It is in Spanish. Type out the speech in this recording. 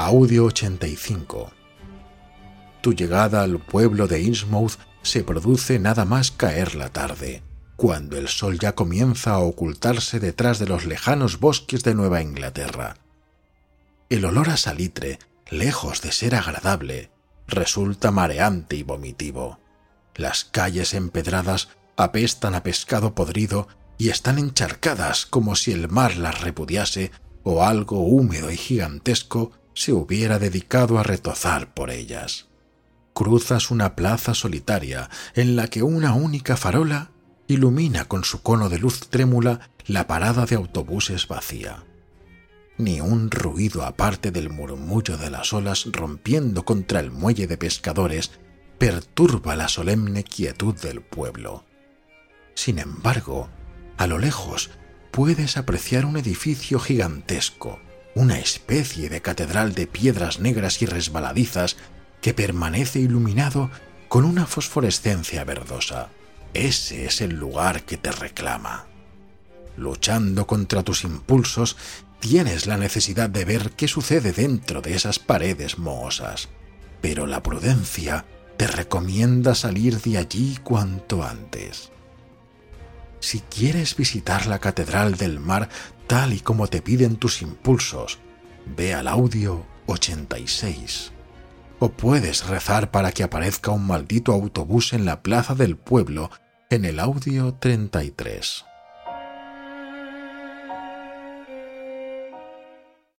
Audio 85. Tu llegada al pueblo de Innsmouth se produce nada más caer la tarde, cuando el sol ya comienza a ocultarse detrás de los lejanos bosques de Nueva Inglaterra. El olor a salitre, lejos de ser agradable, resulta mareante y vomitivo. Las calles empedradas apestan a pescado podrido y están encharcadas como si el mar las repudiase o algo húmedo y gigantesco se hubiera dedicado a retozar por ellas. Cruzas una plaza solitaria en la que una única farola ilumina con su cono de luz trémula la parada de autobuses vacía. Ni un ruido aparte del murmullo de las olas rompiendo contra el muelle de pescadores perturba la solemne quietud del pueblo. Sin embargo, a lo lejos puedes apreciar un edificio gigantesco, una especie de catedral de piedras negras y resbaladizas que permanece iluminado con una fosforescencia verdosa. Ese es el lugar que te reclama. Luchando contra tus impulsos, tienes la necesidad de ver qué sucede dentro de esas paredes mohosas, pero la prudencia te recomienda salir de allí cuanto antes. Si quieres visitar la Catedral del Mar tal y como te piden tus impulsos, ve al audio 86. O puedes rezar para que aparezca un maldito autobús en la plaza del pueblo en el audio 33.